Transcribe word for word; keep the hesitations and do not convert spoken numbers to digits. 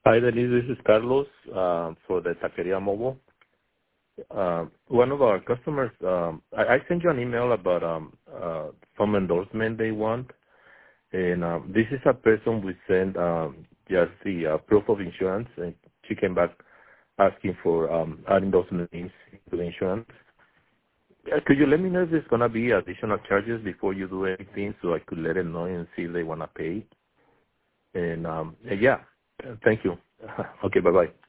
Hi, Denise. This is Carlos uh, for the Taqueria Mobile. Uh, one of our customers, um, I, I sent you an email about um, uh, some endorsement they want, and um, this is a person we sent um, just the uh, proof of insurance, and she came back asking for um, adding those names to the insurance. Uh, Could you let me know if there's going to be additional charges before you do anything so I could let them know and see if they want to pay? And, um, and yeah, thank you. Okay, bye-bye.